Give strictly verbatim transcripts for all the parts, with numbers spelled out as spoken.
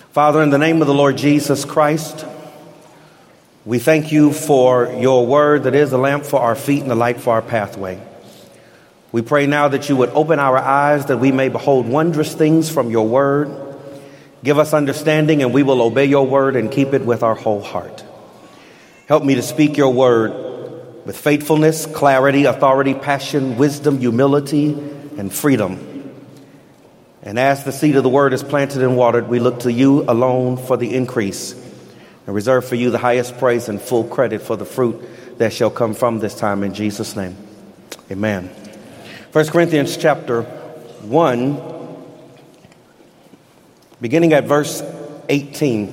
Father, in the name of the Lord Jesus Christ, we thank you for your word that is a lamp for our feet and a light for our pathway. We pray now that you would open our eyes that we may behold wondrous things from your word. Give us understanding and we will obey your word and keep it with our whole heart. Help me to speak your word with faithfulness, clarity, authority, passion, wisdom, humility, and freedom. And as the seed of the word is planted and watered, we look to you alone for the increase and reserve for you the highest praise and full credit for the fruit that shall come from this time in Jesus' name. Amen. First Corinthians chapter one, beginning at verse eighteen.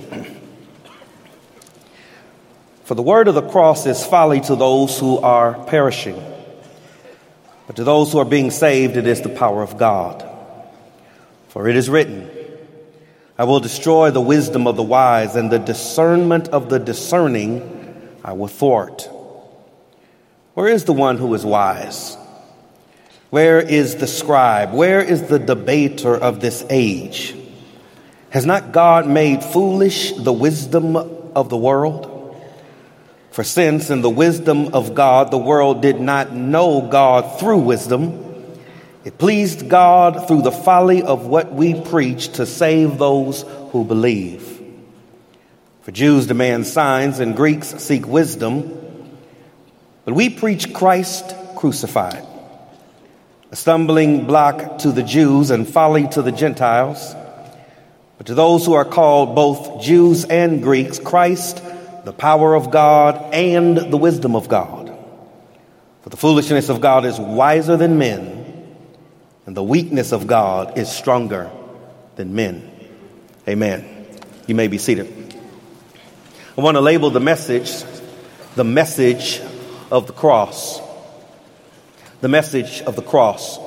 For the word of the cross is folly to those who are perishing, but to those who are being saved, it is the power of God. For it is written, I will destroy the wisdom of the wise, and the discernment of the discerning I will thwart. Where is the one who is wise? Where is the scribe? Where is the debater of this age? Has not God made foolish the wisdom of the world? For since in the wisdom of God the world did not know God through wisdom, it pleased God through the folly of what we preach to save those who believe. For Jews demand signs and Greeks seek wisdom, but we preach Christ crucified, a stumbling block to the Jews and folly to the Gentiles. But to those who are called both Jews and Greeks, Christ, the power of God and the wisdom of God. For the foolishness of God is wiser than men, and the weakness of God is stronger than men. Amen. You may be seated. I want to label the message, the message of the cross. The message of the cross.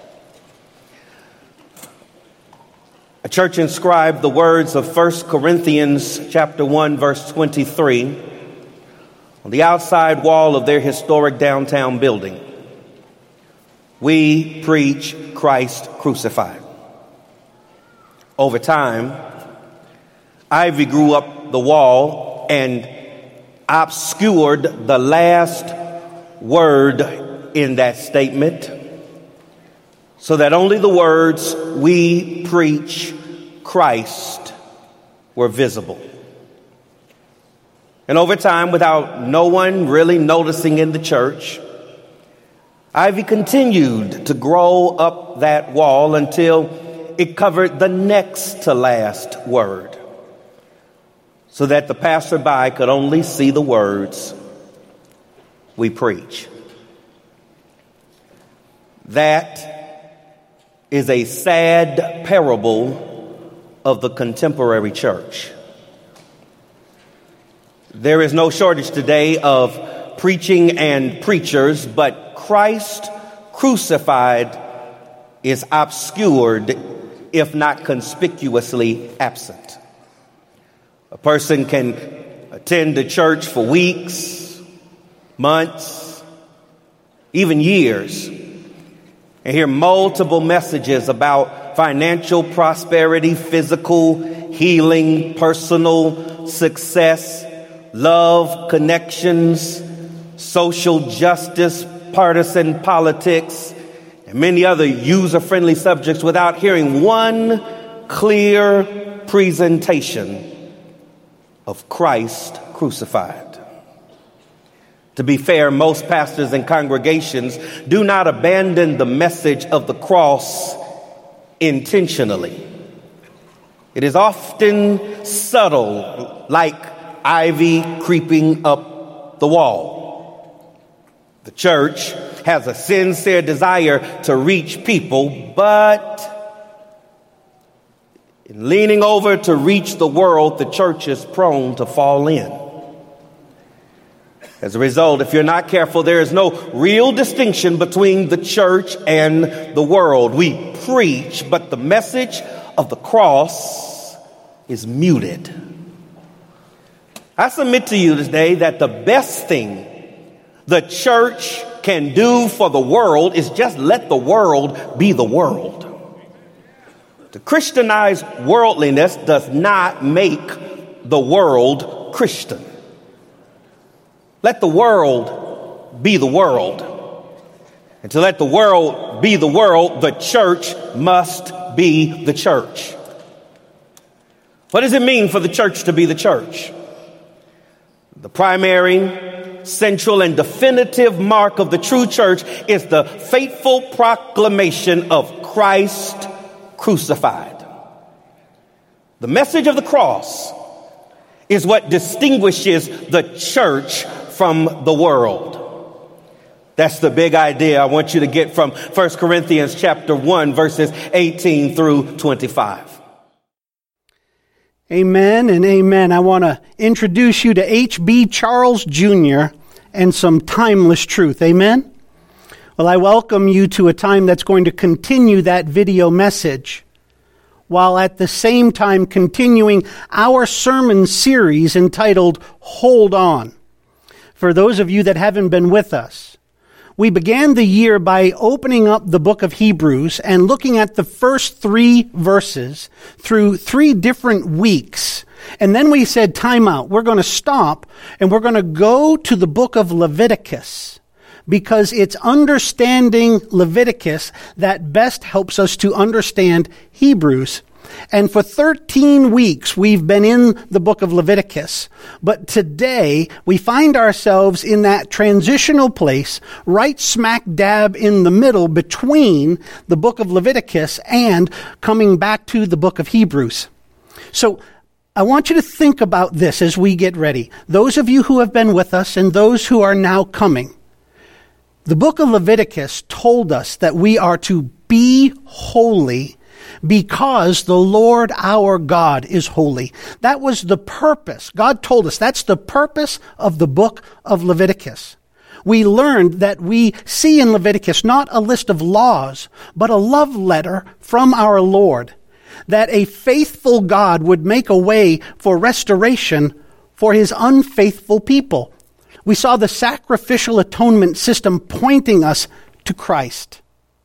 A church inscribed the words of First Corinthians chapter one, verse twenty-three on the outside wall of their historic downtown building. We preach Christ crucified. Over time, ivy grew up the wall and obscured the last word in that statement, so that only the words "we preach Christ" were visible. And over time, without no one really noticing in the church, ivy continued to grow up that wall until it covered the next to last word, so that the passerby could only see the words "we preach." That is a sad parable of the contemporary church. There is no shortage today of preaching and preachers, but Christ crucified is obscured, if not conspicuously absent. A person can attend a church for weeks, months, even years, and hear multiple messages about financial prosperity, physical healing, personal success, love, connections, social justice, partisan politics, and many other user-friendly subjects without hearing one clear presentation of Christ crucified. To be fair, most pastors and congregations do not abandon the message of the cross intentionally. It is often subtle, like ivy creeping up the wall. The church has a sincere desire to reach people, but in leaning over to reach the world, the church is prone to fall in. As a result, if you're not careful, there is no real distinction between the church and the world. We preach, but the message of the cross is muted. I submit to you today that the best thing the church can do for the world is just let the world be the world. To Christianize worldliness does not make the world Christian. Let the world be the world. And to let the world be the world, the church must be the church. What does it mean for the church to be the church? The primary, central, and definitive mark of the true church is the faithful proclamation of Christ crucified. The message of the cross is what distinguishes the church from the world. That's the big idea I want you to get from First Corinthians chapter one, verses eighteen through twenty-five. Amen and amen. I want to introduce you to H B Charles Junior and some timeless truth. Amen? Well, I welcome you to a time that's going to continue that video message, while at the same time continuing our sermon series entitled Hold On. For those of you that haven't been with us, we began the year by opening up the book of Hebrews and looking at the first three verses through three different weeks. And then we said, time out. We're going to stop and we're going to go to the book of Leviticus, because it's understanding Leviticus that best helps us to understand Hebrews. And for thirteen weeks, we've been in the book of Leviticus. But today, we find ourselves in that transitional place, right smack dab in the middle between the book of Leviticus and coming back to the book of Hebrews. So, I want you to think about this as we get ready. Those of you who have been with us and those who are now coming. The book of Leviticus told us that we are to be holy because the Lord our God is holy. That was the purpose. God told us that's the purpose of the book of Leviticus. We learned that we see in Leviticus not a list of laws, but a love letter from our Lord, that a faithful God would make a way for restoration for his unfaithful people. We saw the sacrificial atonement system pointing us to Christ.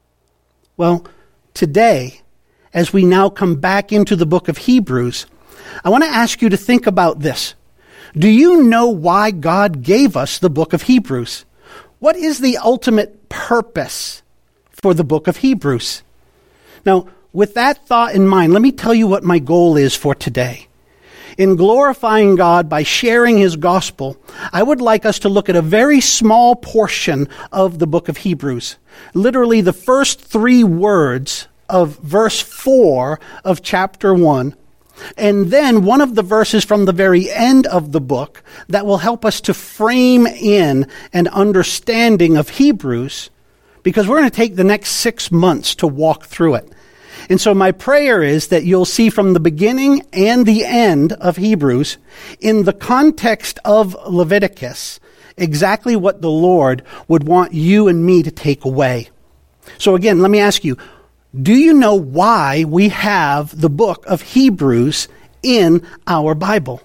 Well, today, as we now come back into the book of Hebrews, I want to ask you to think about this. Do you know why God gave us the book of Hebrews? What is the ultimate purpose for the book of Hebrews? Now, with that thought in mind, let me tell you what my goal is for today. In glorifying God by sharing his gospel, I would like us to look at a very small portion of the book of Hebrews. Literally the first three words of verse four of chapter one. And then one of the verses from the very end of the book that will help us to frame in an understanding of Hebrews, because we're going to take the next six months to walk through it. And so my prayer is that you'll see from the beginning and the end of Hebrews, in the context of Leviticus, exactly what the Lord would want you and me to take away. So again, let me ask you, do you know why we have the book of Hebrews in our Bible?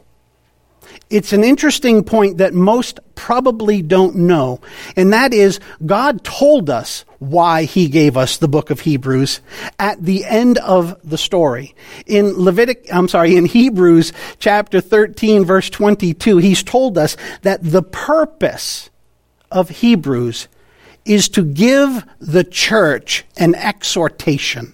It's an interesting point that most probably don't know, and that is God told us why he gave us the book of Hebrews at the end of the story. In Levitic, I'm sorry, in Hebrews chapter thirteen, verse twenty-two, he's told us that the purpose of Hebrews is to give the church an exhortation.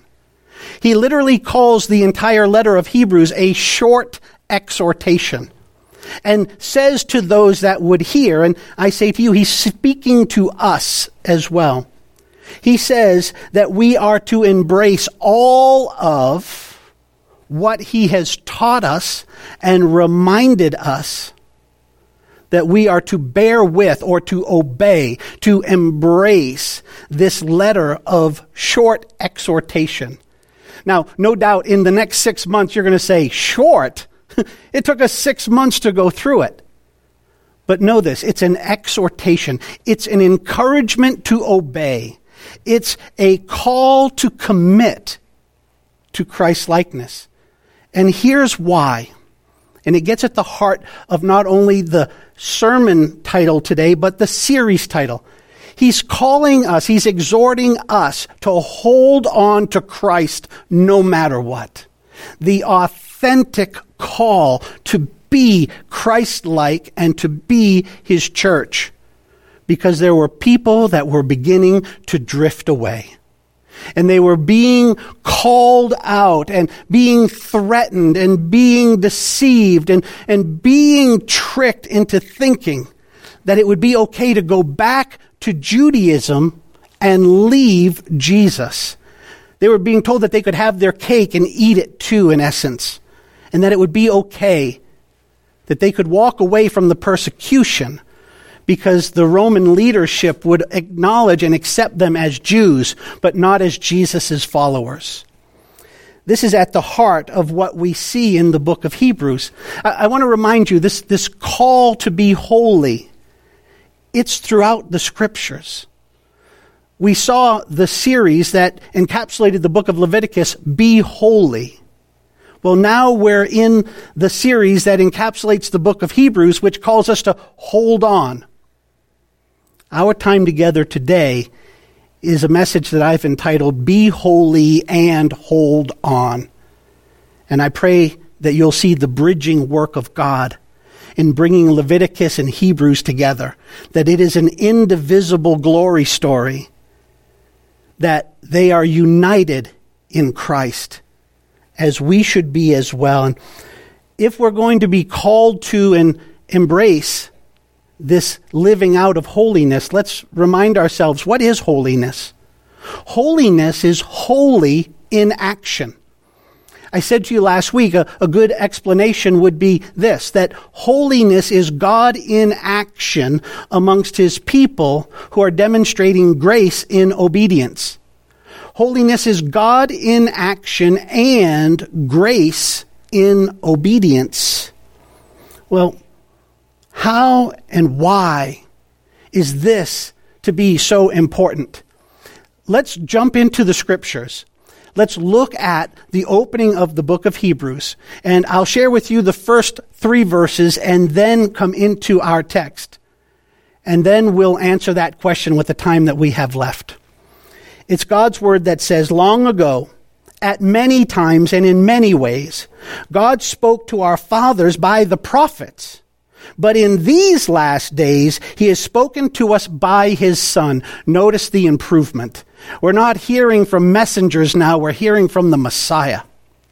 He literally calls the entire letter of Hebrews a short exhortation, and says to those that would hear, and I say to you, he's speaking to us as well. He says that we are to embrace all of what he has taught us and reminded us, that we are to bear with or to obey, to embrace this letter of short exhortation. Now, no doubt in the next six months you're going to say, short? It took us six months to go through it. But know this, it's an exhortation. It's an encouragement to obey. It's a call to commit to Christ-likeness. And here's why. And it gets at the heart of not only the sermon title today, but the series title. He's calling us, he's exhorting us to hold on to Christ no matter what. The authentic call to be Christ-like and to be his church. Because there were people that were beginning to drift away. And they were being called out and being threatened and being deceived and, and being tricked into thinking that it would be okay to go back to Judaism and leave Jesus. They were being told that they could have their cake and eat it too, in essence, and that it would be okay, that they could walk away from the persecution because the Roman leadership would acknowledge and accept them as Jews, but not as Jesus' followers. This is at the heart of what we see in the book of Hebrews. I, I want to remind you, this, this call to be holy, it's throughout the scriptures. We saw the series that encapsulated the book of Leviticus, Be Holy. Well, now we're in the series that encapsulates the book of Hebrews, which calls us to hold on. Our time together today is a message that I've entitled, Be Holy and Hold On. And I pray that you'll see the bridging work of God in bringing Leviticus and Hebrews together, that it is an indivisible glory story, that they are united in Christ, as we should be as well. And if we're going to be called to and embrace this living out of holiness, let's remind ourselves, what is holiness? Holiness is holy in action. I said to you last week, a, a good explanation would be this, that holiness is God in action amongst his people who are demonstrating grace in obedience. Holiness is God in action and grace in obedience. Well, how and why is this to be so important? Let's jump into the scriptures. Let's look at the opening of the book of Hebrews, and I'll share with you the first three verses and then come into our text. And then we'll answer that question with the time that we have left. It's God's word that says, long ago, at many times and in many ways, God spoke to our fathers by the prophets. But in these last days, he has spoken to us by his Son. Notice the improvement. We're not hearing from messengers now, we're hearing from the Messiah.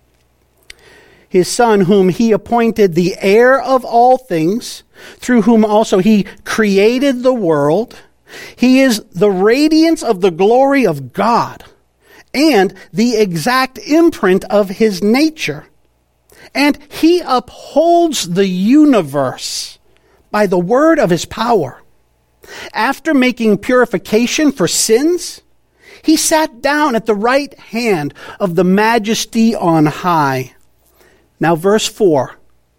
His Son, whom he appointed the heir of all things, through whom also he created the world. He is the radiance of the glory of God and the exact imprint of his nature. And he upholds the universe by the word of his power. After making purification for sins, he sat down at the right hand of the Majesty on high. Now, verse four.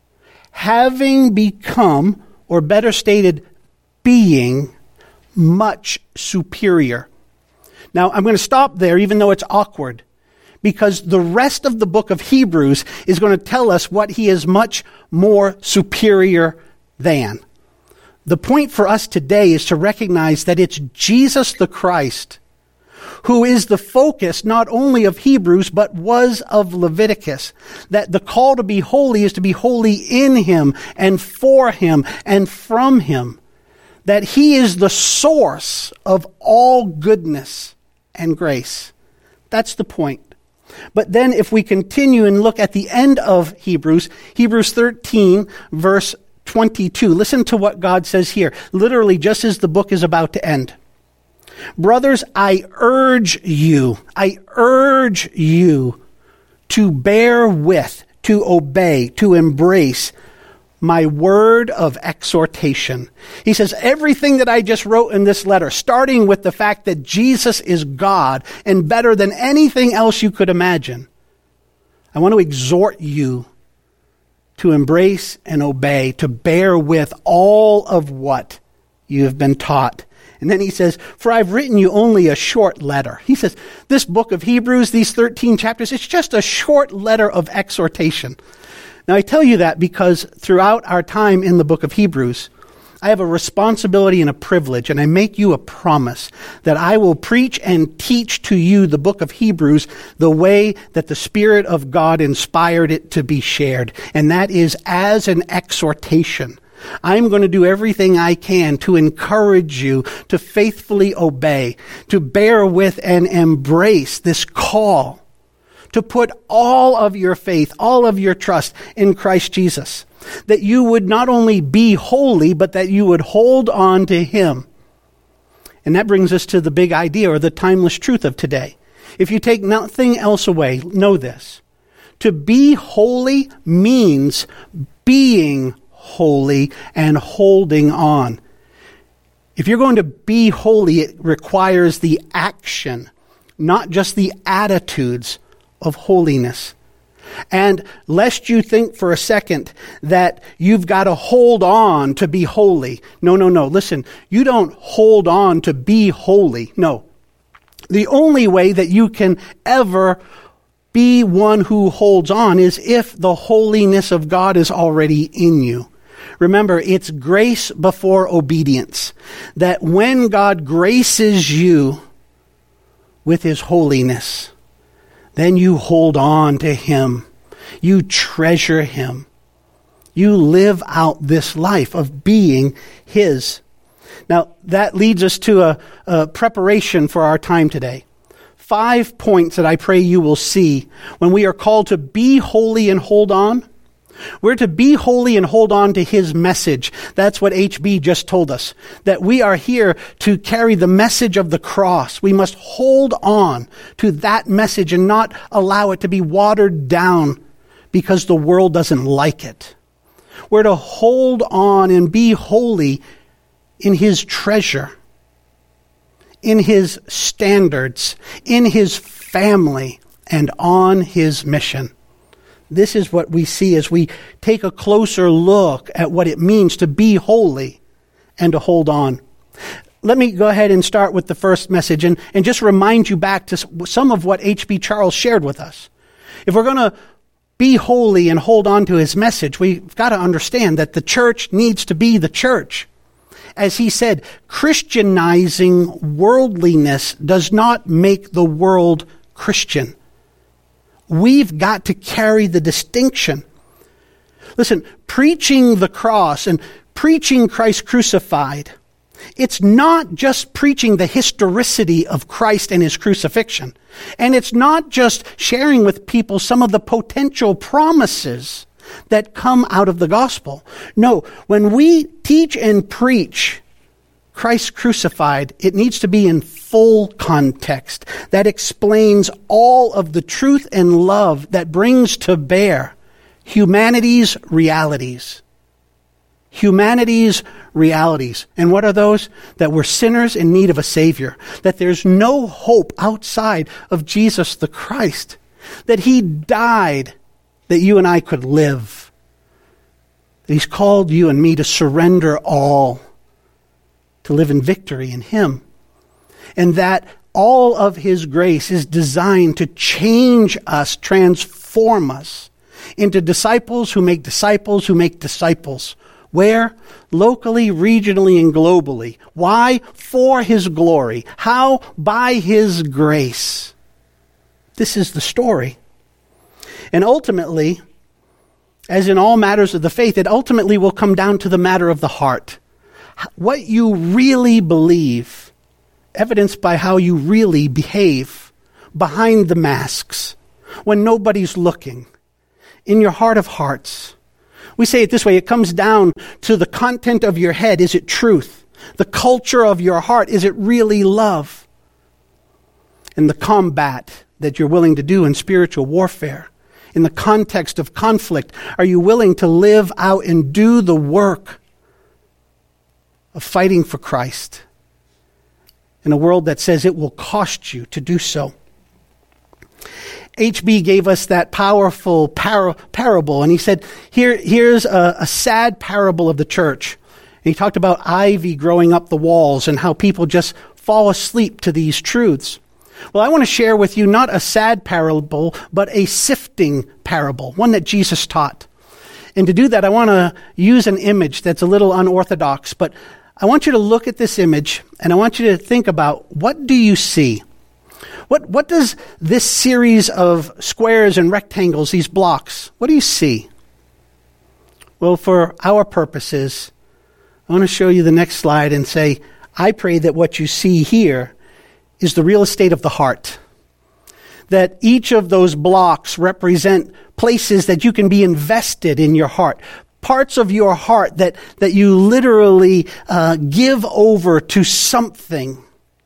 Having become, or better stated, being much superior. Now, I'm going to stop there, even though it's awkward, because the rest of the book of Hebrews is going to tell us what he is much more superior than. The point for us today is to recognize that it's Jesus the Christ who is the focus not only of Hebrews, but was of Leviticus. That the call to be holy is to be holy in him and for him and from him. That he is the source of all goodness and grace. That's the point. But then if we continue and look at the end of Hebrews, Hebrews thirteen, verse twenty-two, listen to what God says here, literally just as the book is about to end. Brothers, I urge you, I urge you to bear with, to obey, to embrace my word of exhortation. He says, everything that I just wrote in this letter, starting with the fact that Jesus is God and better than anything else you could imagine, I want to exhort you to embrace and obey, to bear with all of what you have been taught. And then he says, for I've written you only a short letter. He says, this book of Hebrews, these thirteen chapters, it's just a short letter of exhortation. Now, I tell you that because throughout our time in the book of Hebrews, I have a responsibility and a privilege, and I make you a promise that I will preach and teach to you the book of Hebrews the way that the Spirit of God inspired it to be shared, and that is as an exhortation. I'm going to do everything I can to encourage you to faithfully obey, to bear with and embrace this call, to put all of your faith, all of your trust in Christ Jesus, that you would not only be holy, but that you would hold on to Him. And that brings us to the big idea or the timeless truth of today. If you take nothing else away, know this. To be holy means being holy and holding on. If you're going to be holy, it requires the action, not just the attitudes of holiness. And lest you think for a second that you've got to hold on to be holy. No, no, no. Listen, you don't hold on to be holy. No. The only way that you can ever be one who holds on is if the holiness of God is already in you. Remember, it's grace before obedience. That when God graces you with His holiness, then you hold on to Him. You treasure Him. You live out this life of being His. Now, that leads us to a, a preparation for our time today. Five points that I pray you will see when we are called to be holy and hold on. We're to be holy and hold on to His message. That's what H B just told us. That we are here to carry the message of the cross. We must hold on to that message and not allow it to be watered down because the world doesn't like it. We're to hold on and be holy in His treasure, in His standards, in His family, and on His mission. This is what we see as we take a closer look at what it means to be holy and to hold on. Let me go ahead and start with the first message and, and just remind you back to some of what H B Charles shared with us. If we're going to be holy and hold on to his message, we've got to understand that the church needs to be the church. As he said, Christianizing worldliness does not make the world Christian. We've got to carry the distinction. Listen, preaching the cross and preaching Christ crucified, it's not just preaching the historicity of Christ and His crucifixion. And it's not just sharing with people some of the potential promises that come out of the gospel. No, when we teach and preach Christ crucified, it needs to be in full context that explains all of the truth and love that brings to bear humanity's realities. Humanity's realities. And what are those? That we're sinners in need of a Savior. That there's no hope outside of Jesus the Christ. That He died that you and I could live. That He's called you and me to surrender all, to live in victory in Him. And that all of His grace is designed to change us, transform us into disciples who make disciples who make disciples. Where? Locally, regionally, and globally. Why? For His glory. How? By His grace. This is the story. And ultimately, as in all matters of the faith, it ultimately will come down to the matter of the heart. What you really believe, evidenced by how you really behave behind the masks, when nobody's looking, in your heart of hearts. We say it this way, it comes down to the content of your head. Is it truth? The culture of your heart, is it really love? And the combat that you're willing to do in spiritual warfare, in the context of conflict, are you willing to live out and do the work of fighting for Christ in a world that says it will cost you to do so? H B gave us that powerful par- parable, and he said, Here, here's a, a sad parable of the church. And he talked about ivy growing up the walls and how people just fall asleep to these truths. Well, I want to share with you not a sad parable, but a sifting parable, one that Jesus taught. And to do that, I want to use an image that's a little unorthodox, but I want you to look at this image, and I want you to think about, what do you see? What what does this series of squares and rectangles, these blocks, what do you see? Well, for our purposes, I want to show you the next slide and say, I pray that what you see here is the real estate of the heart. That each of those blocks represent places that you can be invested in your heart. Parts of your heart that, that you literally uh, give over to something.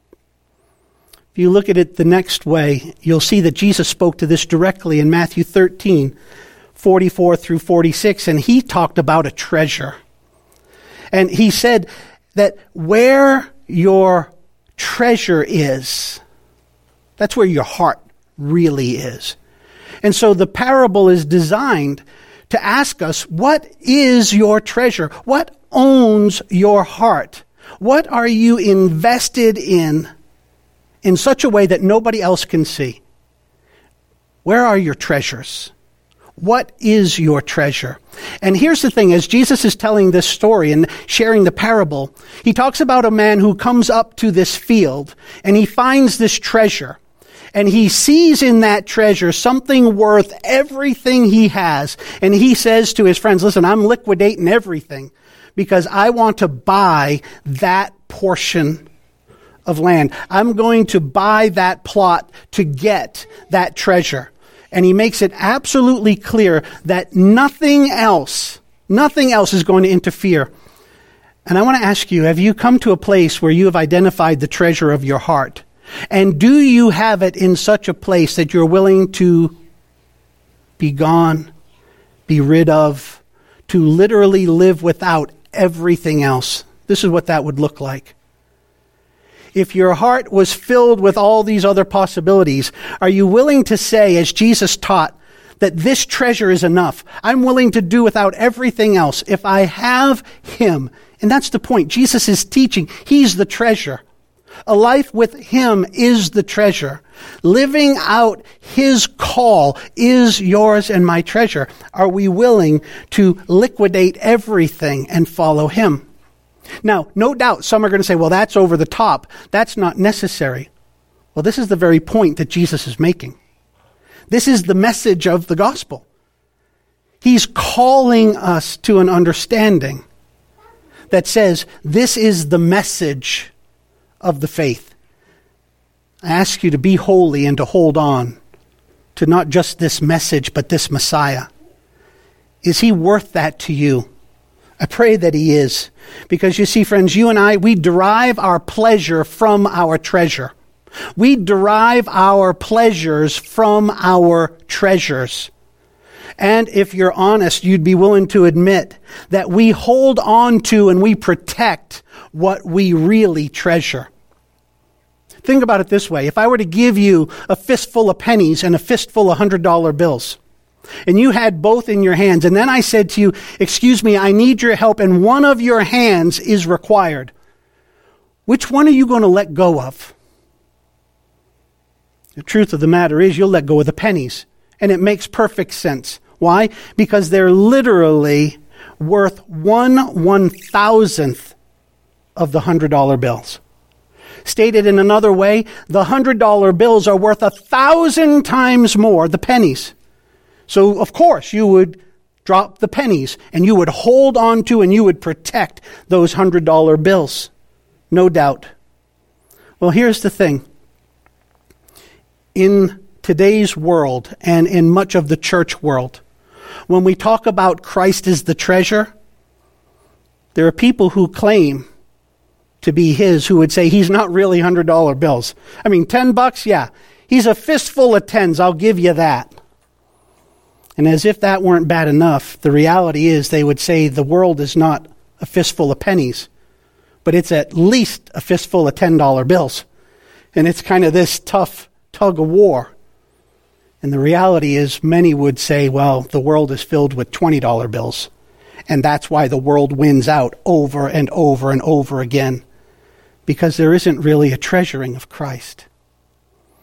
If you look at it the next way, you'll see that Jesus spoke to this directly in Matthew thirteen, forty-four through forty-six, and he talked about a treasure. And he said that where your treasure is, that's where your heart really is. And so the parable is designed to ask us, what is your treasure? What owns your heart? What are you invested in in such a way that nobody else can see? Where are your treasures? What is your treasure? And here's the thing, as Jesus is telling this story and sharing the parable, he talks about a man who comes up to this field and he finds this treasure. And he sees in that treasure something worth everything he has. And he says to his friends, listen, I'm liquidating everything because I want to buy that portion of land. I'm going to buy that plot to get that treasure. And he makes it absolutely clear that nothing else, nothing else is going to interfere. And I want to ask you, have you come to a place where you have identified the treasure of your heart? And do you have it in such a place that you're willing to be gone, be rid of, to literally live without everything else? This is what that would look like. If your heart was filled with all these other possibilities, are you willing to say, as Jesus taught, that this treasure is enough? I'm willing to do without everything else if I have him. And that's the point. Jesus is teaching. He's the treasure. A life with him is the treasure. Living out his call is yours and my treasure. Are we willing to liquidate everything and follow him? Now, no doubt some are going to say, well, that's over the top. That's not necessary. Well, this is the very point that Jesus is making. This is the message of the gospel. He's calling us to an understanding that says this is the message of the faith. I ask you to be holy and to hold on to not just this message, but this Messiah. Is he worth that to you? I pray that he is. Because you see, friends, you and I, we derive our pleasure from our treasure. We derive our pleasures from our treasures. And if you're honest, you'd be willing to admit that we hold on to and we protect what we really treasure. Think about it this way. If I were to give you a fistful of pennies and a fistful of one hundred dollar bills, and you had both in your hands, and then I said to you, excuse me, I need your help, and one of your hands is required, which one are you going to let go of? The truth of the matter is you'll let go of the pennies, and it makes perfect sense. Why? Because they're literally worth one one-thousandth of the one hundred dollar bills. Stated in another way, the one hundred dollar bills are worth a thousand times more, the pennies. So, of course, you would drop the pennies, and you would hold on to and you would protect those one hundred dollar bills. No doubt. Well, here's the thing. In today's world, and in much of the church world, when we talk about Christ as the treasure, there are people who claim to be his who would say he's not really one hundred dollar bills. I mean, ten bucks, yeah. He's a fistful of tens, I'll give you that. And as if that weren't bad enough, the reality is they would say the world is not a fistful of pennies, but it's at least a fistful of ten dollar bills. And it's kind of this tough tug of war. And the reality is many would say, well, the world is filled with twenty dollar bills. And that's why the world wins out over and over and over again. Because there isn't really a treasuring of Christ.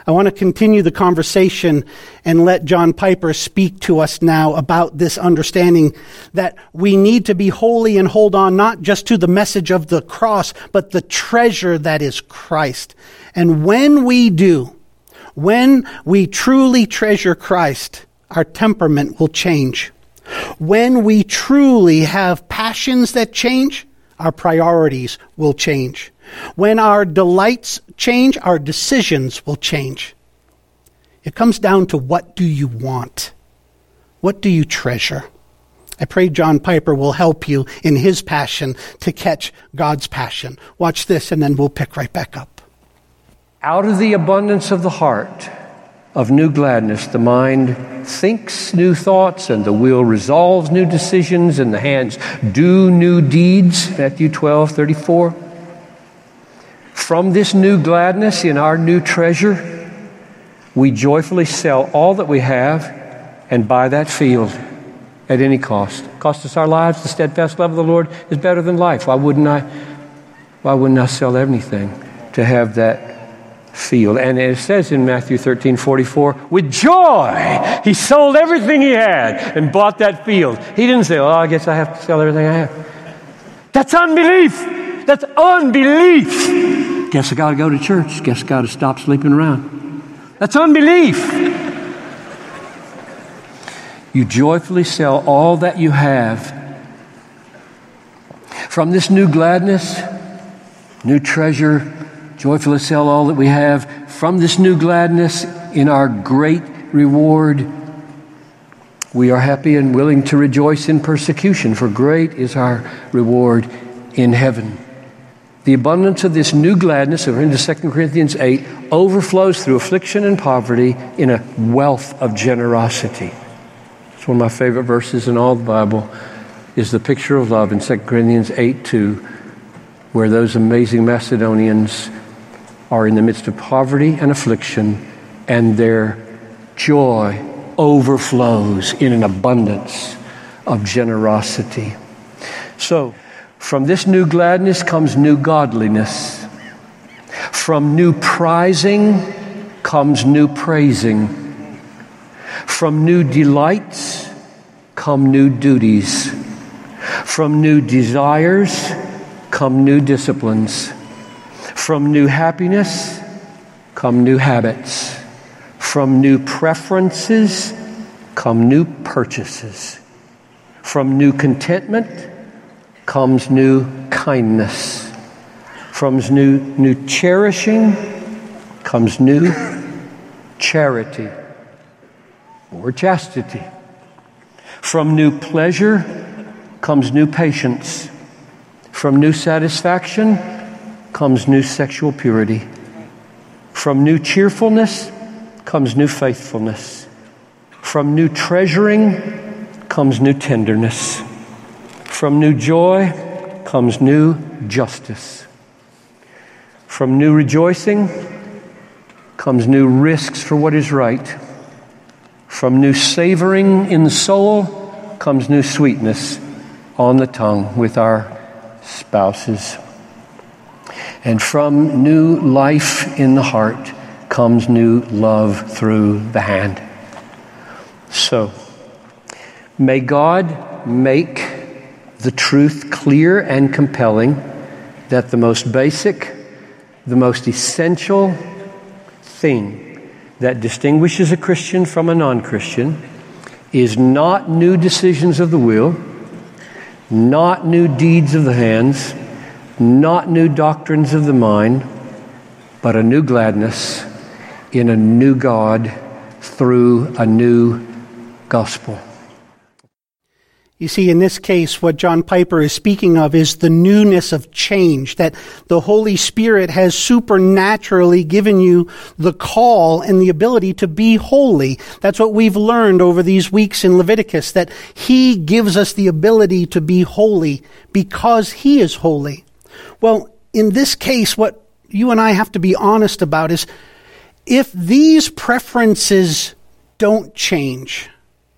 I want to continue the conversation and let John Piper speak to us now about this understanding that we need to be holy and hold on not just to the message of the cross, but the treasure that is Christ. And when we do, when we truly treasure Christ, our temperament will change. When we truly have passions that change, our priorities will change. When our delights change, our decisions will change. It comes down to, what do you want? What do you treasure? I pray John Piper will help you in his passion to catch God's passion. Watch this, and then we'll pick right back up. Out of the abundance of the heart, of new gladness, the mind thinks new thoughts, and the will resolves new decisions, and the hands do new deeds. Matthew twelve thirty-four. From this new gladness in our new treasure, we joyfully sell all that we have and buy that field at any cost. It cost us our lives. The steadfast love of the Lord is better than life. Why wouldn't I? Why wouldn't I sell everything to have that field? And it says in Matthew thirteen forty-four, with joy he sold everything he had and bought that field. He didn't say, "Oh, I guess I have to sell everything I have." That's unbelief. That's unbelief. Guess I got to go to church. Guess I got to stop sleeping around. That's unbelief. You joyfully sell all that you have. From this new gladness, new treasure, joyfully sell all that we have. From this new gladness in our great reward, we are happy and willing to rejoice in persecution, for great is our reward in heaven. The abundance of this new gladness, according to Second Corinthians eight, overflows through affliction and poverty in a wealth of generosity. It's one of my favorite verses in all the Bible, is the picture of love in Second Corinthians eight two, where those amazing Macedonians are in the midst of poverty and affliction, and their joy overflows in an abundance of generosity. So, from this new gladness comes new godliness. From new prizing comes new praising. From new delights come new duties. From new desires come new disciplines. From new happiness come new habits. From new preferences come new purchases. From new contentment comes new kindness. From new, new cherishing comes new charity or chastity. From new pleasure comes new patience. From new satisfaction comes new sexual purity. From new cheerfulness comes new faithfulness. From new treasuring comes new tenderness. From new joy comes new justice. From new rejoicing comes new risks for what is right. From new savoring in the soul comes new sweetness on the tongue with our spouses. And from new life in the heart comes new love through the hand. So, may God make the truth clear and compelling that the most basic, the most essential thing that distinguishes a Christian from a non-Christian is not new decisions of the will, not new deeds of the hands, not new doctrines of the mind, but a new gladness in a new God through a new gospel. You see, in this case, what John Piper is speaking of is the newness of change, that the Holy Spirit has supernaturally given you the call and the ability to be holy. That's what we've learned over these weeks in Leviticus, that He gives us the ability to be holy because He is holy. Well, in this case, what you and I have to be honest about is, if these preferences don't change,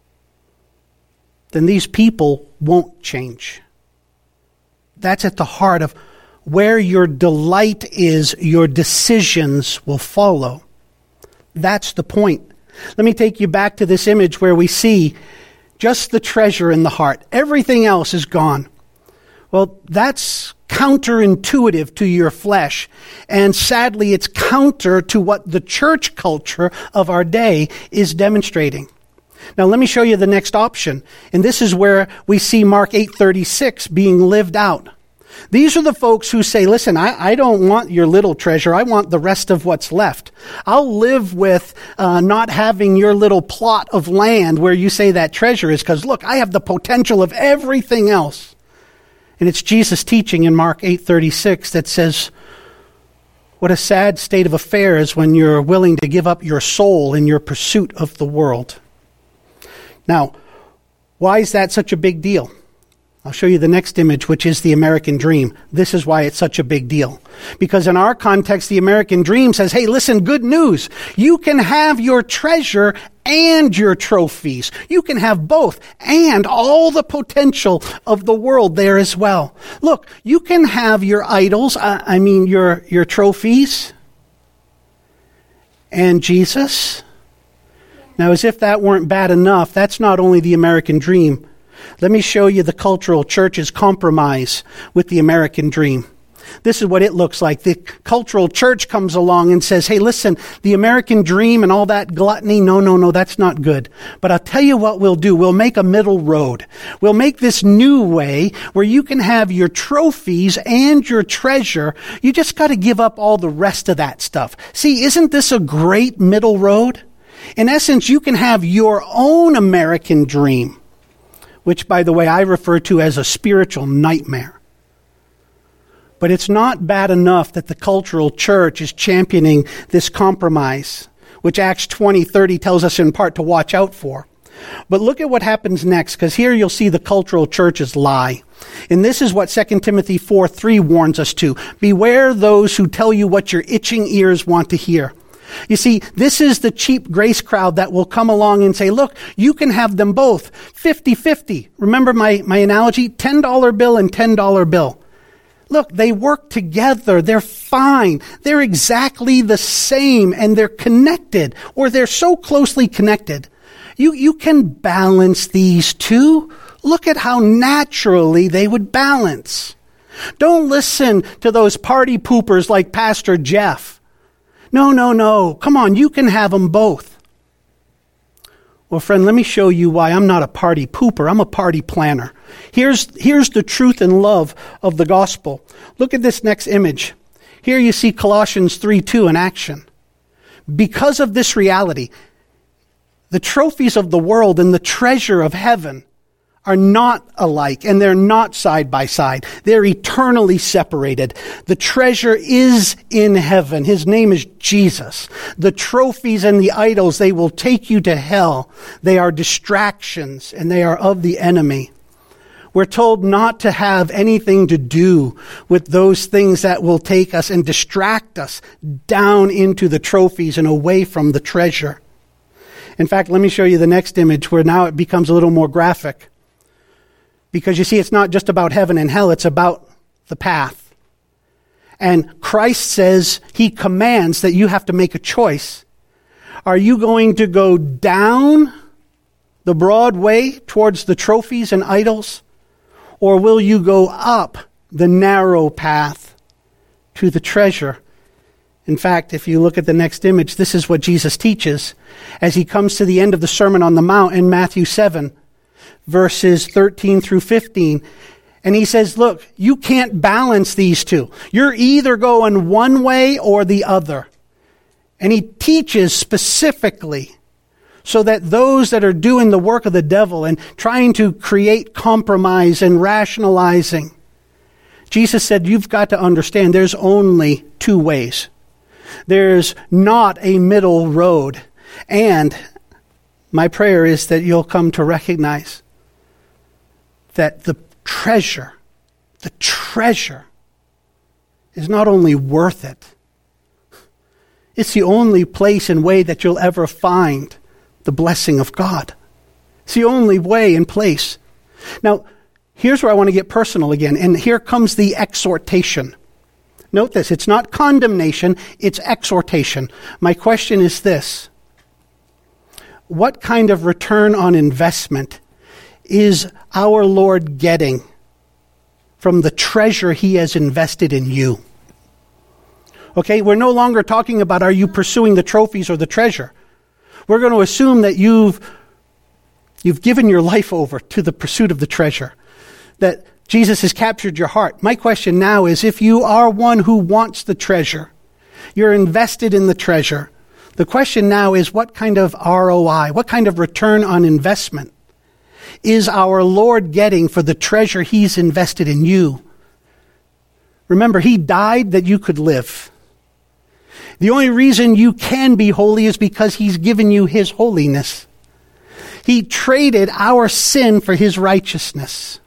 then these people won't change. That's at the heart of where your delight is, your decisions will follow. That's the point. Let me take you back to this image where we see just the treasure in the heart. Everything else is gone. Well, that's counterintuitive to your flesh. And sadly, it's counter to what the church culture of our day is demonstrating. Now, let me show you the next option. And this is where we see Mark eight thirty-six being lived out. These are the folks who say, listen, I, I don't want your little treasure. I want the rest of what's left. I'll live with uh, not having your little plot of land where you say that treasure is, because look, I have the potential of everything else. And it's Jesus' teaching in Mark eight thirty-six that says, what a sad state of affairs when you're willing to give up your soul in your pursuit of the world. Now, why is that such a big deal? I'll show you the next image, which is the American dream. This is why it's such a big deal. Because in our context, the American dream says, hey, listen, good news. You can have your treasure and your trophies. You can have both and all the potential of the world there as well. Look, you can have your idols, uh, I mean your, your trophies, and Jesus. Now, as if that weren't bad enough, that's not only the American dream. Let me show you the cultural church's compromise with the American dream. This is what it looks like. The cultural church comes along and says, hey, listen, the American dream and all that gluttony, no, no, no, that's not good. But I'll tell you what we'll do. We'll make a middle road. We'll make this new way where you can have your trophies and your treasure. You just got to give up all the rest of that stuff. See, isn't this a great middle road? In essence, you can have your own American dream, which, by the way, I refer to as a spiritual nightmare. But it's not bad enough that the cultural church is championing this compromise, which Acts twenty thirty tells us in part to watch out for. But look at what happens next, because here you'll see the cultural church's lie. And this is what Second Timothy four three warns us to. Beware those who tell you what your itching ears want to hear. You see, this is the cheap grace crowd that will come along and say, look, you can have them both, fifty-fifty. Remember my, my analogy? ten dollar bill and ten dollar bill. Look, they work together. They're fine. They're exactly the same, and they're connected, or they're so closely connected. You, you can balance these two. Look at how naturally they would balance. Don't listen to those party poopers like Pastor Jeff. No, no, no. Come on, you can have them both. Well, friend, let me show you why I'm not a party pooper. I'm a party planner. Here's, here's the truth and love of the gospel. Look at this next image. Here you see Colossians three two in action. Because of this reality, the trophies of the world and the treasure of heaven are not alike, and they're not side by side. They're eternally separated. The treasure is in heaven. His name is Jesus. The trophies and the idols, they will take you to hell. They are distractions, and they are of the enemy. We're told not to have anything to do with those things that will take us and distract us down into the trophies and away from the treasure. In fact, let me show you the next image where now it becomes a little more graphic. Because you see, it's not just about heaven and hell, it's about the path. And Christ says, he commands that you have to make a choice. Are you going to go down the broad way towards the trophies and idols? Or will you go up the narrow path to the treasure? In fact, if you look at the next image, this is what Jesus teaches as he comes to the end of the Sermon on the Mount in Matthew seven. Verses thirteen through fifteen. And he says, look, you can't balance these two. You're either going one way or the other. And he teaches specifically so that those that are doing the work of the devil and trying to create compromise and rationalizing, Jesus said, you've got to understand there's only two ways. There's not a middle road. And my prayer is that you'll come to recognize that the treasure, the treasure is not only worth it, it's the only place and way that you'll ever find the blessing of God. It's the only way and place. Now, here's where I want to get personal again, and here comes the exhortation. Note this, it's not condemnation, it's exhortation. My question is this: what kind of return on investment is our Lord getting from the treasure he has invested in you? Okay, we're no longer talking about are you pursuing the trophies or the treasure. We're going to assume that you've you've given your life over to the pursuit of the treasure, that Jesus has captured your heart. My question now is, if you are one who wants the treasure, you're invested in the treasure, the question now is, what kind of R O I, what kind of return on investment is our Lord getting for the treasure he's invested in you? Remember, he died that you could live. The only reason you can be holy is because he's given you his holiness. He traded our sin for his righteousness.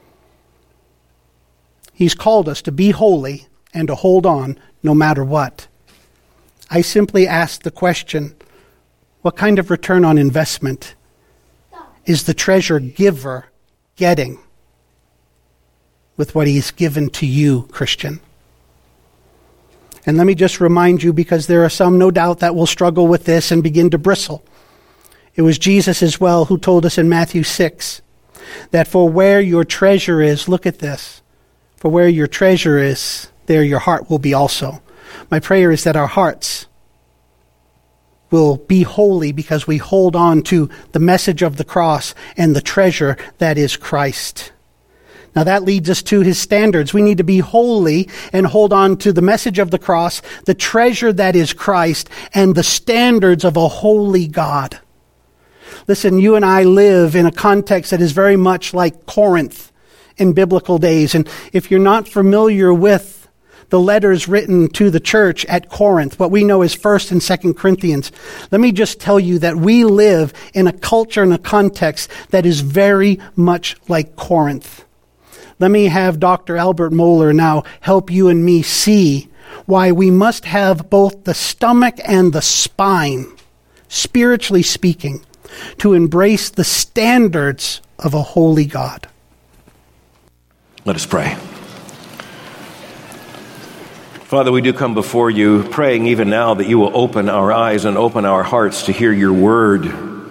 He's called us to be holy and to hold on no matter what. I simply ask the question, what kind of return on investment is the treasure giver getting with what he's given to you, Christian? And let me just remind you, because there are some, no doubt, that will struggle with this and begin to bristle. It was Jesus as well who told us in Matthew six that for where your treasure is, look at this, for where your treasure is, there your heart will be also. My prayer is that our hearts will be holy because we hold on to the message of the cross and the treasure that is Christ. Now that leads us to his standards. We need to be holy and hold on to the message of the cross, the treasure that is Christ, and the standards of a holy God. Listen, you and I live in a context that is very much like Corinth in biblical days. And if you're not familiar with the letters written to the church at Corinth, what we know is First and Second Corinthians, let me just tell you that we live in a culture and a context that is very much like Corinth. Let me have Doctor Albert Mohler now help you and me see why we must have both the stomach and the spine, spiritually speaking, to embrace the standards of a holy God. Let us pray. Father, we do come before you praying even now that you will open our eyes and open our hearts to hear your word,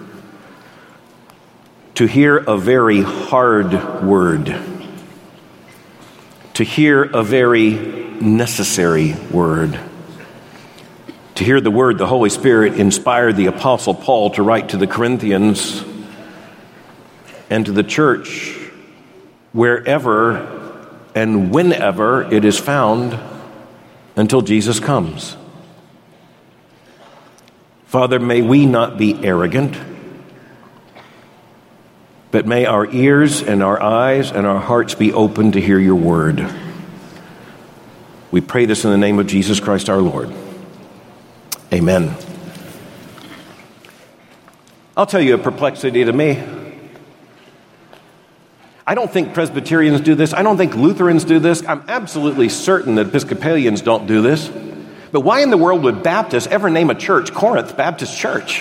to hear a very hard word, to hear a very necessary word, to hear the word the Holy Spirit inspired the Apostle Paul to write to the Corinthians and to the church wherever and whenever it is found until Jesus comes. Father, may we not be arrogant, but may our ears and our eyes and our hearts be open to hear your word. We pray this in the name of Jesus Christ our Lord. Amen. I'll tell you a perplexity to me. I don't think Presbyterians do this. I don't think Lutherans do this. I'm absolutely certain that Episcopalians don't do this. But why in the world would Baptists ever name a church Corinth Baptist Church?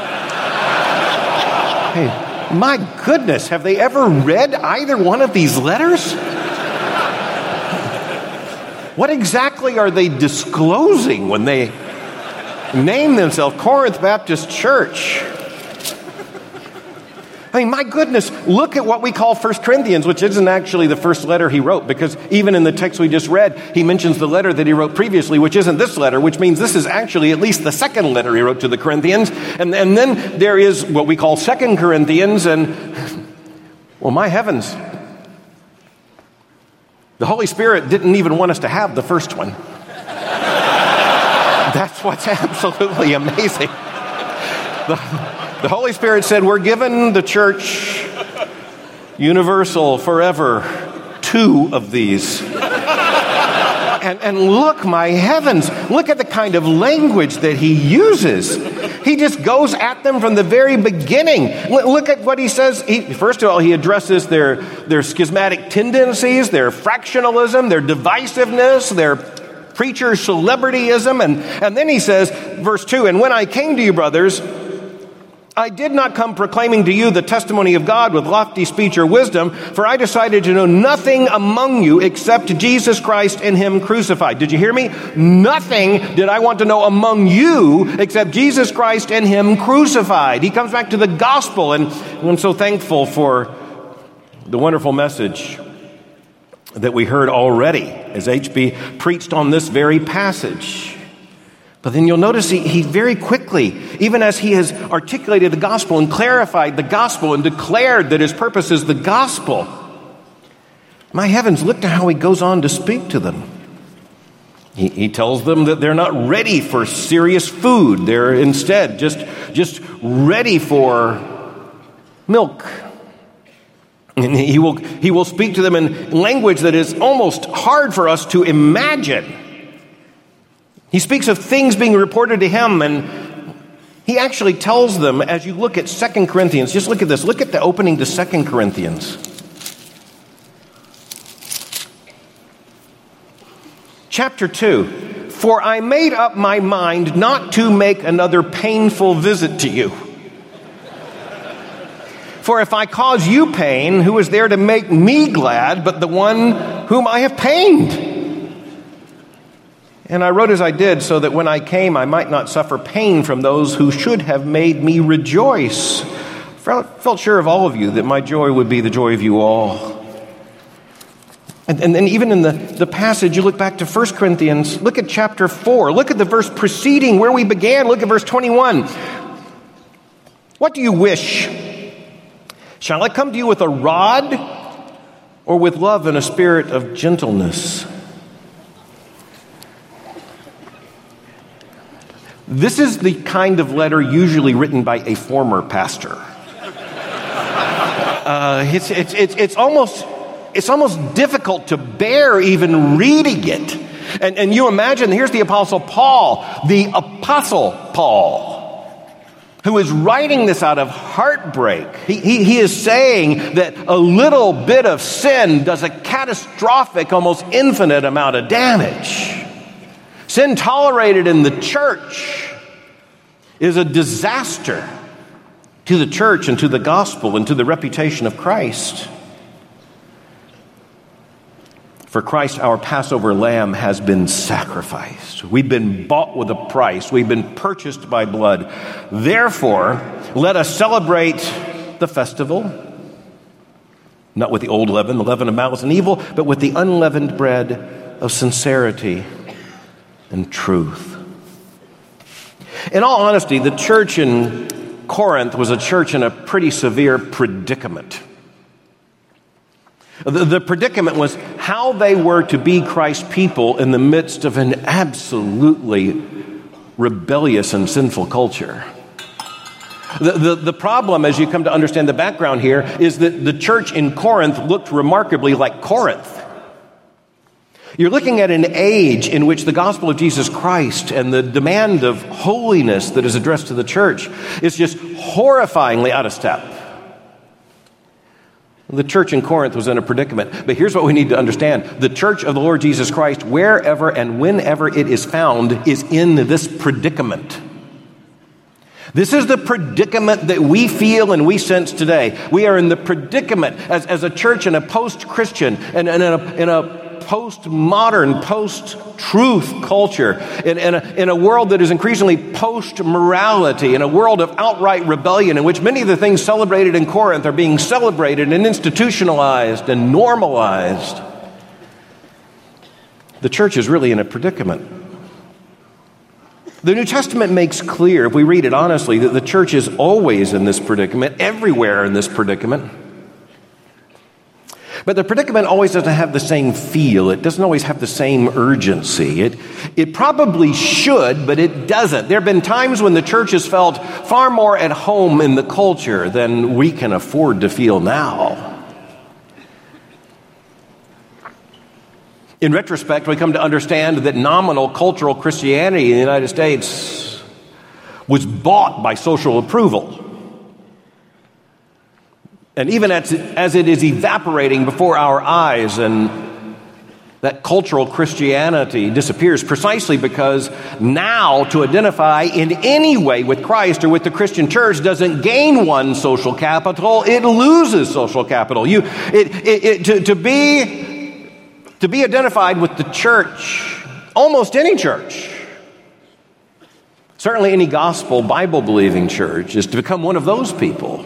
Hey, my goodness, have they ever read either one of these letters? What exactly are they disclosing when they name themselves Corinth Baptist Church? I mean, my goodness, look at what we call First Corinthians, which isn't actually the first letter he wrote, because even in the text we just read, he mentions the letter that he wrote previously, which isn't this letter, which means this is actually at least the second letter he wrote to the Corinthians. And, and then there is what we call Second Corinthians, and, well, my heavens, the Holy Spirit didn't even want us to have the first one. That's what's absolutely amazing. The, The Holy Spirit said, we're given the church universal forever two of these. And, and look, my heavens, look at the kind of language that he uses. He just goes at them from the very beginning. Look at what he says. He, first of all, he addresses their, their schismatic tendencies, their fractionalism, their divisiveness, their preacher celebrityism. And, and then he says, verse two, and when I came to you, brothers, I did not come proclaiming to you the testimony of God with lofty speech or wisdom, for I decided to know nothing among you except Jesus Christ and him crucified. Did you hear me? Nothing did I want to know among you except Jesus Christ and him crucified. He comes back to the gospel, and I'm so thankful for the wonderful message that we heard already as H B preached on this very passage. But then you'll notice he, he very quickly, even as he has articulated the gospel and clarified the gospel and declared that his purpose is the gospel, my heavens, look to how he goes on to speak to them. He, he tells them that they're not ready for serious food. They're instead just, just ready for milk. And he will, he will speak to them in language that is almost hard for us to imagine. He speaks of things being reported to him, and he actually tells them, as you look at Second Corinthians, just look at this, look at the opening to Second Corinthians. Chapter two, for I made up my mind not to make another painful visit to you. For if I cause you pain, who is there to make me glad but the one whom I have pained? And I wrote as I did so that when I came, I might not suffer pain from those who should have made me rejoice. Felt, felt sure of all of you that my joy would be the joy of you all. And, and then even in the, the passage, you look back to First Corinthians, look at chapter four. Look at the verse preceding where we began. Look at verse twenty-one. What do you wish? Shall I come to you with a rod or with love and a spirit of gentleness? This is the kind of letter usually written by a former pastor. Uh, it's, it's, it's, it's almost it's almost difficult to bear even reading it. And, and you imagine, here's the Apostle Paul, the Apostle Paul, who is writing this out of heartbreak. He, he, he is saying that a little bit of sin does a catastrophic, almost infinite amount of damage. Sin tolerated in the church is a disaster to the church and to the gospel and to the reputation of Christ. For Christ, our Passover lamb, has been sacrificed. We've been bought with a price. We've been purchased by blood. Therefore, let us celebrate the festival, not with the old leaven, the leaven of malice and evil, but with the unleavened bread of sincerity and truth. In all honesty, the church in Corinth was a church in a pretty severe predicament. The, the predicament was how they were to be Christ's people in the midst of an absolutely rebellious and sinful culture. The, the, the problem, as you come to understand the background here, is that the church in Corinth looked remarkably like Corinth. You're looking at an age in which the gospel of Jesus Christ and the demand of holiness that is addressed to the church is just horrifyingly out of step. The church in Corinth was in a predicament. But here's what we need to understand. The church of the Lord Jesus Christ, wherever and whenever it is found, is in this predicament. This is the predicament that we feel and we sense today. We are in the predicament as, as a church in a post-Christian and, and in a, in a post-modern, post-truth culture, in, in, a, in a world that is increasingly post-morality, in a world of outright rebellion in which many of the things celebrated in Corinth are being celebrated and institutionalized and normalized. The church is really in a predicament. The New Testament makes clear, if we read it honestly, that the church is always in this predicament, everywhere in this predicament. But the predicament always doesn't have the same feel. It doesn't always have the same urgency. It, it probably should, but it doesn't. There have been times when the church has felt far more at home in the culture than we can afford to feel now. In retrospect, we come to understand that nominal cultural Christianity in the United States was bought by social approval. And even as it, as it is evaporating before our eyes and that cultural Christianity disappears precisely because now to identify in any way with Christ or with the Christian church doesn't gain one social capital, it loses social capital. You, it, it, it, to, to be, to be identified with the church, almost any church, certainly any gospel, Bible-believing church, is to become one of those people.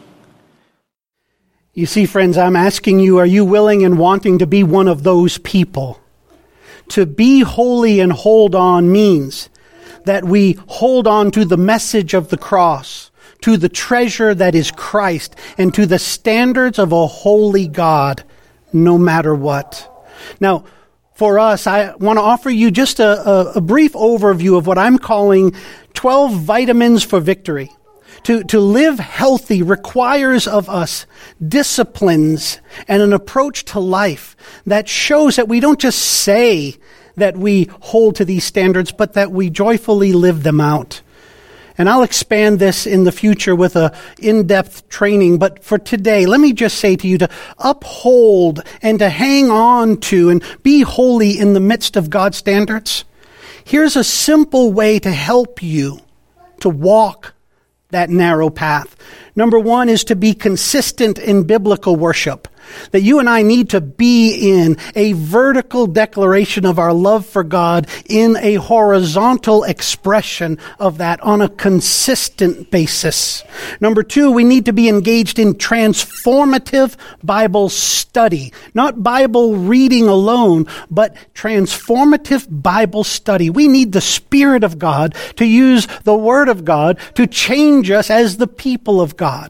You see, friends, I'm asking you, are you willing and wanting to be one of those people? To be holy and hold on means that we hold on to the message of the cross, to the treasure that is Christ, and to the standards of a holy God, no matter what. Now, for us, I want to offer you just a, a, a brief overview of what I'm calling twelve vitamins for victory. To, to live healthy requires of us disciplines and an approach to life that shows that we don't just say that we hold to these standards, but that we joyfully live them out. And I'll expand this in the future with a in-depth training, but for today, let me just say to you to uphold and to hang on to and be holy in the midst of God's standards. Here's a simple way to help you to walk that narrow path. Number one is to be consistent in biblical worship. That you and I need to be in a vertical declaration of our love for God, in a horizontal expression of that on a consistent basis. Number two, we need to be engaged in transformative Bible study. Not Bible reading alone, but transformative Bible study. We need the Spirit of God to use the Word of God to change us as the people of God.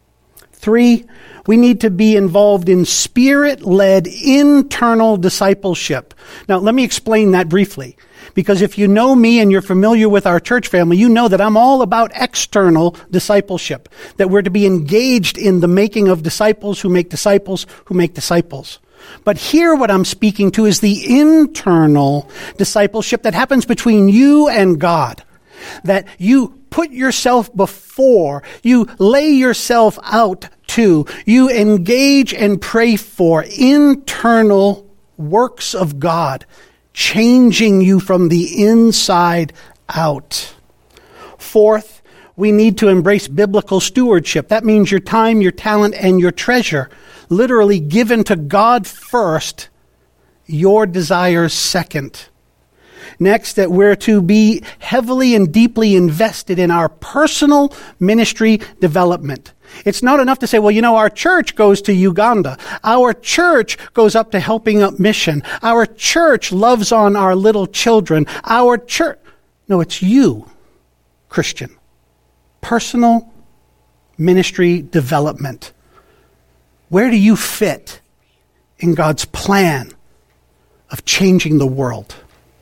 Three, we need to be involved in Spirit-led internal discipleship. Now, let me explain that briefly. Because if you know me and you're familiar with our church family, you know that I'm all about external discipleship. That we're to be engaged in the making of disciples who make disciples who make disciples. But here what I'm speaking to is the internal discipleship that happens between you and God. That you put yourself before, you lay yourself out to, you engage and pray for internal works of God, changing you from the inside out. Fourth, we need to embrace biblical stewardship. That means your time, your talent, and your treasure, literally given to God first, your desires second. Next, that we're to be heavily and deeply invested in our personal ministry development. It's not enough to say, well, you know, our church goes to Uganda. Our church goes up to helping up mission. Our church loves on our little children. Our church... No, it's you, Christian. Personal ministry development. Where do you fit in God's plan of changing the world?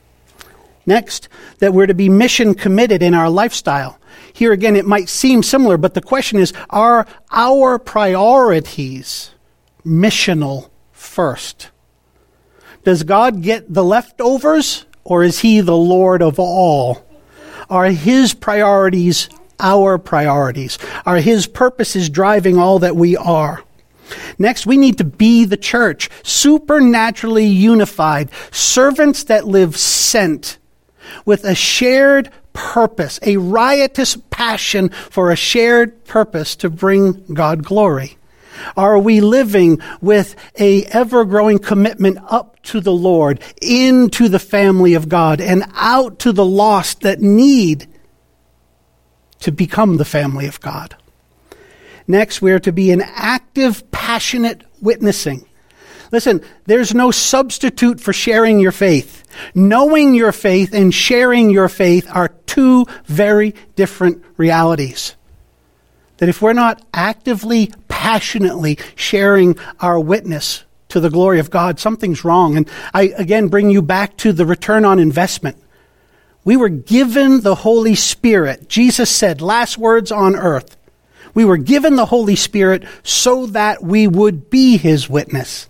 Next, that we're to be mission committed in our lifestyle. Here again, it might seem similar, but the question is, are our priorities missional first? Does God get the leftovers, or is He the Lord of all? Are His priorities our priorities? Are His purposes driving all that we are? Next, we need to be the church, supernaturally unified, servants that live sent, with a shared purpose, a riotous passion for a shared purpose to bring God glory. Are we living with a ever-growing commitment up to the Lord, into the family of God, and out to the lost that need to become the family of God? Next, we are to be an active, passionate witnessing. Listen, there's no substitute for sharing your faith. Knowing your faith and sharing your faith are two very different realities. That if we're not actively, passionately sharing our witness to the glory of God, something's wrong. And I again bring you back to the return on investment. We were given the Holy Spirit. Jesus said, last words on earth. We were given the Holy Spirit so that we would be His witness.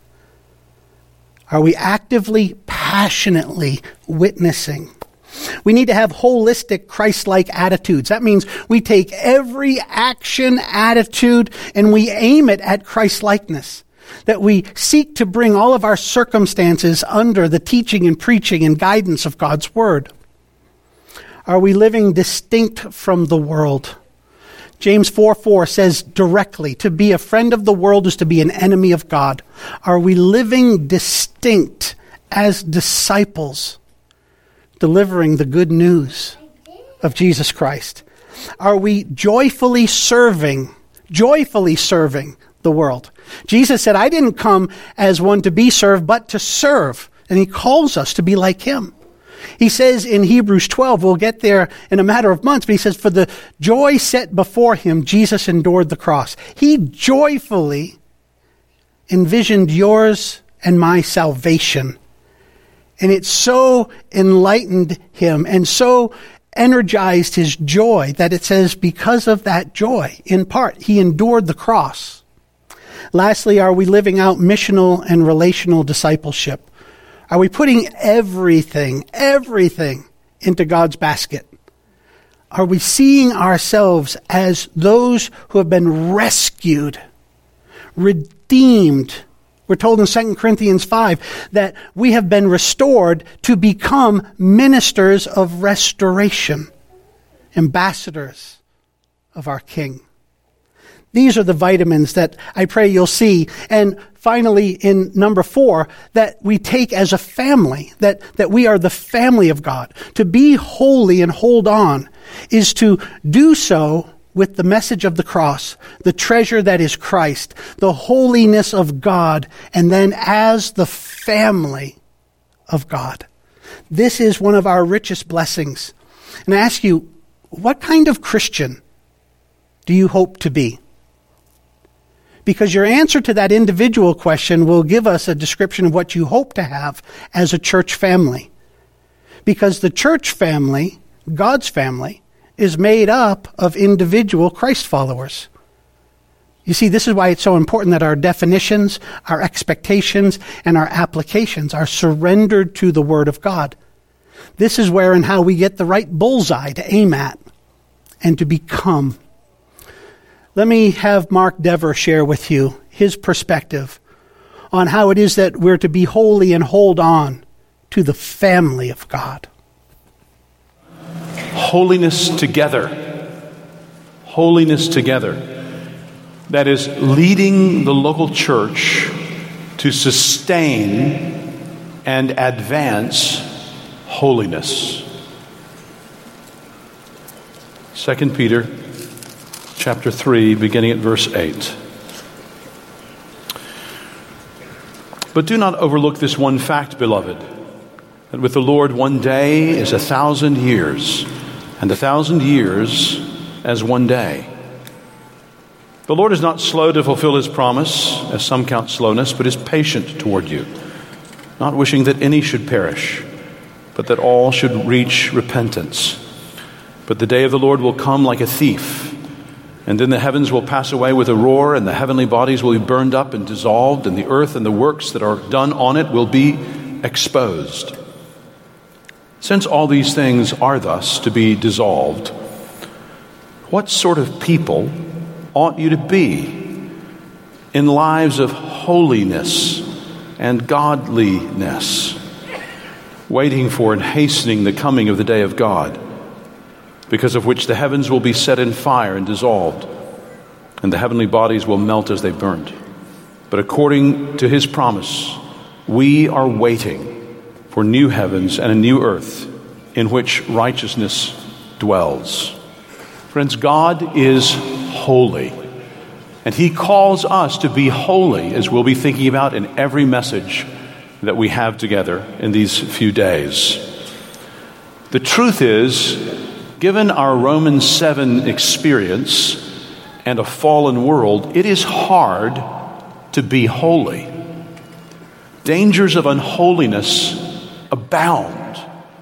Are we actively, passionately witnessing? We need to have holistic Christ-like attitudes. That means we take every action, attitude, and we aim it at Christ-likeness. that we seek to bring all of our circumstances under the teaching and preaching and guidance of God's Word? Are we living distinct from the world? James four four says directly, to be a friend of the world is to be an enemy of God. Are we living distinct as disciples, delivering the good news of Jesus Christ? Are we joyfully serving, joyfully serving the world? Jesus said, I didn't come as one to be served, but to serve. And he calls us to be like him. He says in Hebrews twelve, we'll get there in a matter of months, but he says, for the joy set before him, Jesus endured the cross. He joyfully envisioned yours and my salvation. And it so enlightened him and so energized his joy that it says because of that joy, in part, he endured the cross. Lastly, are we living out missional and relational discipleship? Are we putting everything, everything into God's basket? Are we seeing ourselves as those who have been rescued, redeemed? We're told in Second Corinthians five that we have been restored to become ministers of restoration, ambassadors of our King. These are the vitamins that I pray you'll see. And finally, in number four, that we take as a family, that, that we are the family of God. To be holy and hold on is to do so with the message of the cross, the treasure that is Christ, the holiness of God, and then as the family of God. This is one of our richest blessings. And I ask you, what kind of Christian do you hope to be? Because your answer to that individual question will give us a description of what you hope to have as a church family. Because the church family, God's family, is made up of individual Christ followers. You see, this is why it's so important that our definitions, our expectations, and our applications are surrendered to the Word of God. This is where and how we get the right bullseye to aim at and to become. Let me have Mark Dever share with you his perspective on how it is that we're to be holy and hold on to the family of God. Holiness together. Holiness together. That is leading the local church to sustain and advance holiness. Second Peter chapter three, beginning at verse eight. But do not overlook this one fact, beloved, that with the Lord one day is a thousand years, and a thousand years as one day. The Lord is not slow to fulfill his promise, as some count slowness, but is patient toward you, not wishing that any should perish, but that all should reach repentance. But the day of the Lord will come like a thief, and then the heavens will pass away with a roar, and the heavenly bodies will be burned up and dissolved, and the earth and the works that are done on it will be exposed. Since all these things are thus to be dissolved, what sort of people ought you to be in lives of holiness and godliness, waiting for and hastening the coming of the day of God, because of which the heavens will be set in fire and dissolved, and the heavenly bodies will melt as they burnt. But according to his promise, we are waiting for new heavens and a new earth in which righteousness dwells. Friends, God is holy, and he calls us to be holy, as we'll be thinking about in every message that we have together in these few days. The truth is, given our Romans seven experience and a fallen world, it is hard to be holy. Dangers of unholiness abound.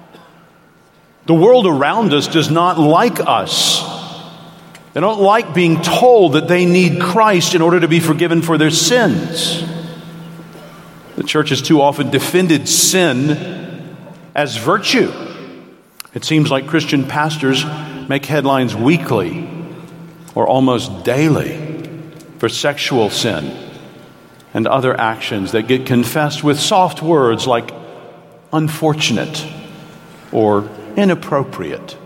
The world around us does not like us. They don't like being told that they need Christ in order to be forgiven for their sins. The church has too often defended sin as virtue. It seems like Christian pastors make headlines weekly or almost daily for sexual sin and other actions that get confessed with soft words like unfortunate or inappropriate.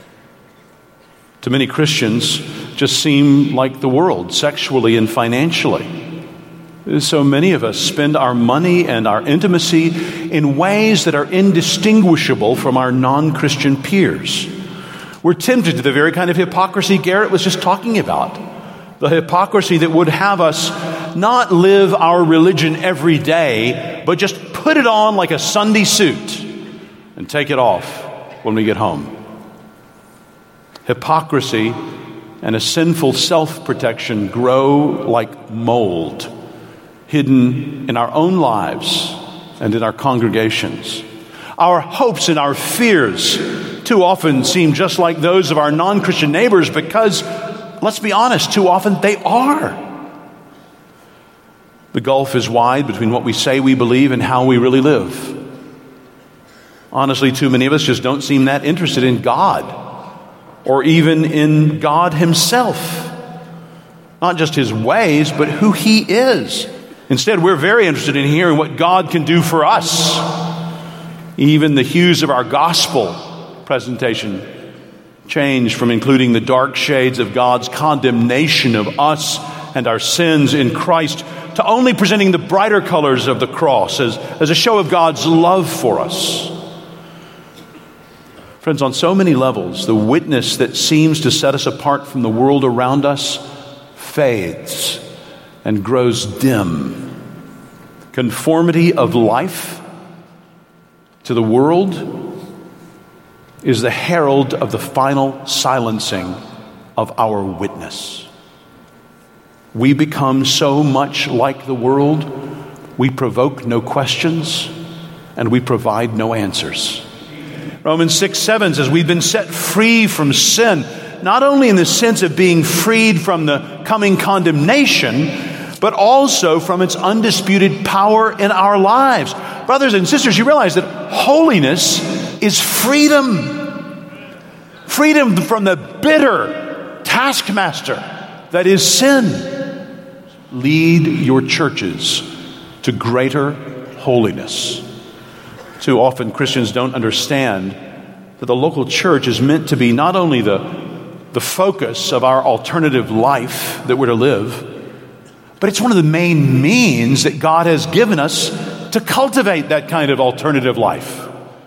To many Christians, just seem like the world, sexually and financially. So many of us spend our money and our intimacy in ways that are indistinguishable from our non-Christian peers. We're tempted to the very kind of hypocrisy Garrett was just talking about. The hypocrisy that would have us not live our religion every day, but just put it on like a Sunday suit and take it off when we get home. Hypocrisy and a sinful self-protection grow like mold, hidden in our own lives and in our congregations. Our hopes and our fears too often seem just like those of our non-Christian neighbors because, let's be honest, too often they are. The gulf is wide between what we say we believe and how we really live. Honestly, too many of us just don't seem that interested in God or even in God Himself. Not just His ways, but who He is. Instead, we're very interested in hearing what God can do for us. Even the hues of our gospel presentation changed from including the dark shades of God's condemnation of us and our sins in Christ to only presenting the brighter colors of the cross as, as a show of God's love for us. Friends, on so many levels, the witness that seems to set us apart from the world around us fades and grows dim. Conformity of life to the world is the herald of the final silencing of our witness. We become so much like the world, we provoke no questions, and we provide no answers. Romans six seven says we've been set free from sin, not only in the sense of being freed from the coming condemnation, but also from its undisputed power in our lives. Brothers and sisters, you realize that holiness is freedom. Freedom from the bitter taskmaster that is sin. Lead your churches to greater holiness. Too often Christians don't understand that the local church is meant to be not only the, the focus of our alternative life that we're to live, but it's one of the main means that God has given us to cultivate that kind of alternative life.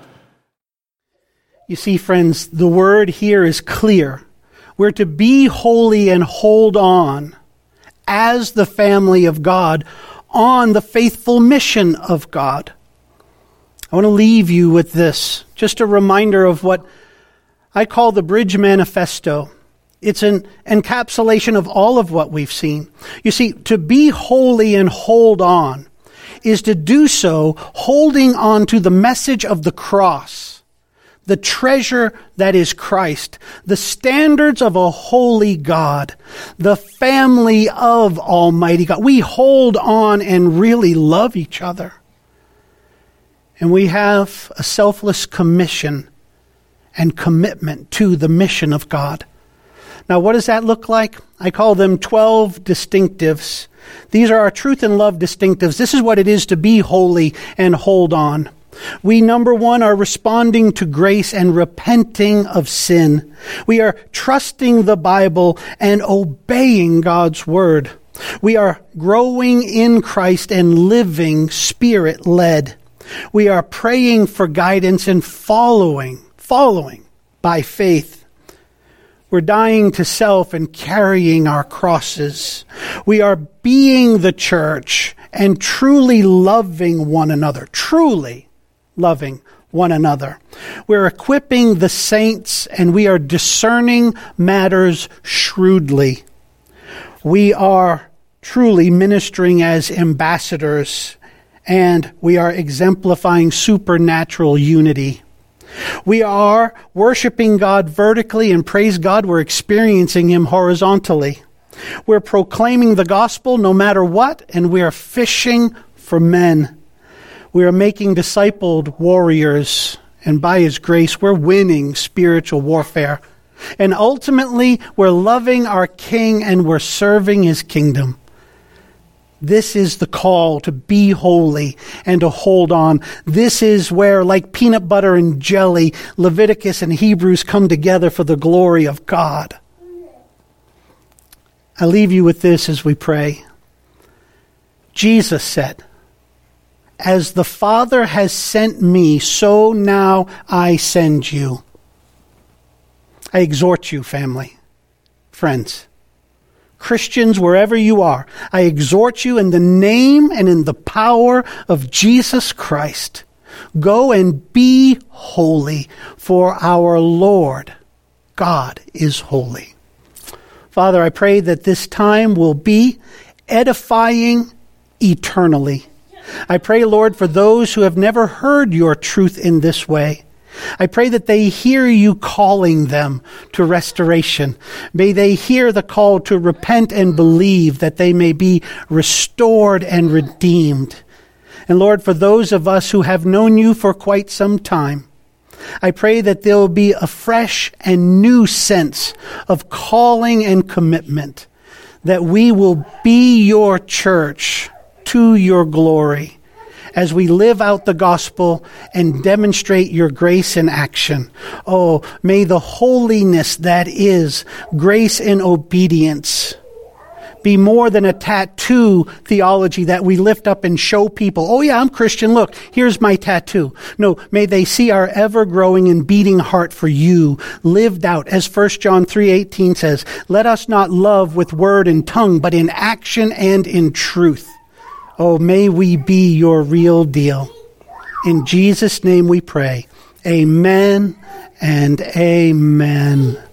You see, friends, the word here is clear. We're to be holy and hold on as the family of God on the faithful mission of God. I want to leave you with this, just a reminder of what I call the Bridge Manifesto. It's an encapsulation of all of what we've seen. You see, to be holy and hold on is to do so holding on to the message of the cross, the treasure that is Christ, the standards of a holy God, the family of Almighty God. We hold on and really love each other. And we have a selfless commission and commitment to the mission of God. Now, what does that look like? I call them twelve distinctives. These are our truth and love distinctives. This is what it is to be holy and hold on. We, number one, are responding to grace and repenting of sin. We are trusting the Bible and obeying God's word. We are growing in Christ and living Spirit-led. We are praying for guidance and following, following by faith. We're dying to self and carrying our crosses. We are being the church and truly loving one another, truly loving one another. We're equipping the saints and we are discerning matters shrewdly. We are truly ministering as ambassadors, and we are exemplifying supernatural unity. We are worshiping God vertically, and praise God, we're experiencing Him horizontally. We're proclaiming the gospel no matter what, and we are fishing for men. We are making discipled warriors, and by His grace, we're winning spiritual warfare. And ultimately, we're loving our King and we're serving His kingdom. This is the call to be holy and to hold on. This is where, like peanut butter and jelly, Leviticus and Hebrews come together for the glory of God. I leave you with this as we pray. Jesus said, "As the Father has sent me, so now I send you." I exhort you, family, friends, Christians, wherever you are, I exhort you in the name and in the power of Jesus Christ. Go and be holy, for our Lord God is holy. Father, I pray that this time will be edifying eternally. I pray, Lord, for those who have never heard your truth in this way. I pray that they hear you calling them to restoration. May they hear the call to repent and believe, that they may be restored and redeemed. And Lord, for those of us who have known you for quite some time, I pray that there will be a fresh and new sense of calling and commitment, that we will be your church to your glory, as we live out the gospel and demonstrate your grace in action. Oh, may the holiness that is grace in obedience be more than a tattoo theology that we lift up and show people. Oh yeah, I'm Christian. Look, here's my tattoo. No, may they see our ever-growing and beating heart for you lived out. As First John three eighteen says, "Let us not love with word and tongue, but in action and in truth." Oh, may we be your real deal. In Jesus' name we pray. Amen and amen.